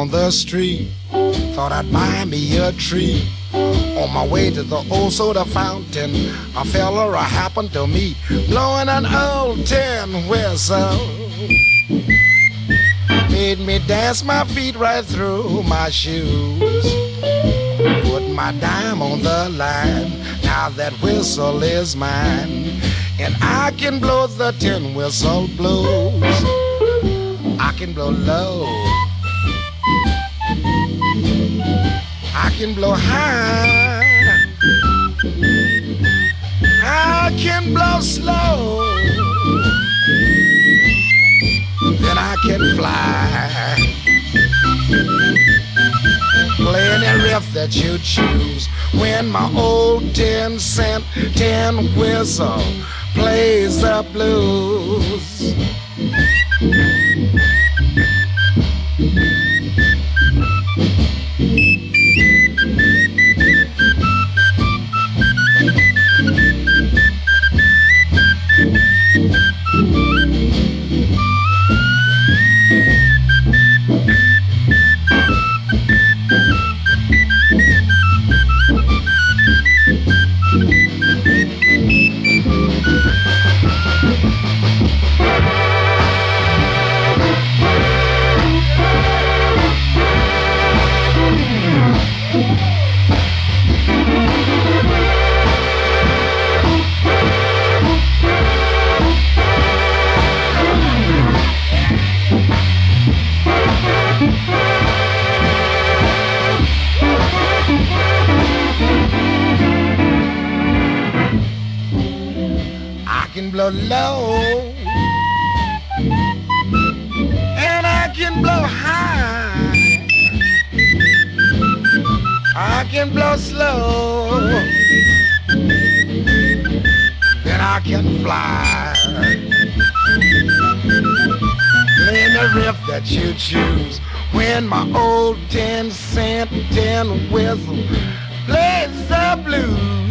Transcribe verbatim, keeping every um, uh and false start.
on the street, thought I'd buy me a treat. On my way to the old soda fountain, a fella I happened to meet, blowing an old tin whistle. Made me dance my feet right through my shoes. Put my dime on the line, now that whistle is mine. And I can blow the tin whistle blues. I can blow low, I can blow high, I can blow slow, then I can fly. Play any riff that you choose when my old ten cent tin whistle plays the blues. I can blow low and I can blow high, I can blow slow, then I can fly. Play the riff that you choose when my old ten cent tin whistle plays the blues.